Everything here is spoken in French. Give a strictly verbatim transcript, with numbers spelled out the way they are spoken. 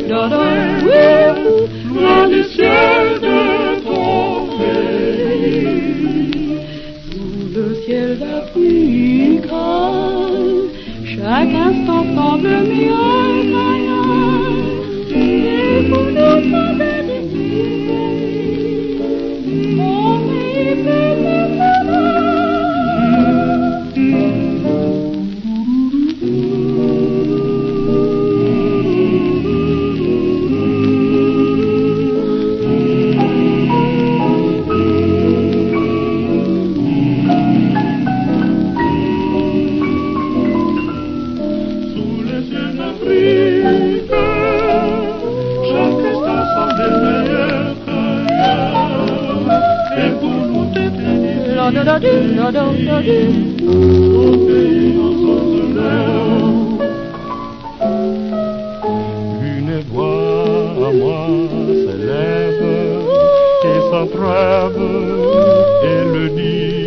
loin du ciel de ton pays. Sous le ciel d'Afrique, chaque instant semble mieux ailleurs, et vous nous savez d'ici, mon pays fait mon Une voix à moi s'élève et sans trêve et le dit.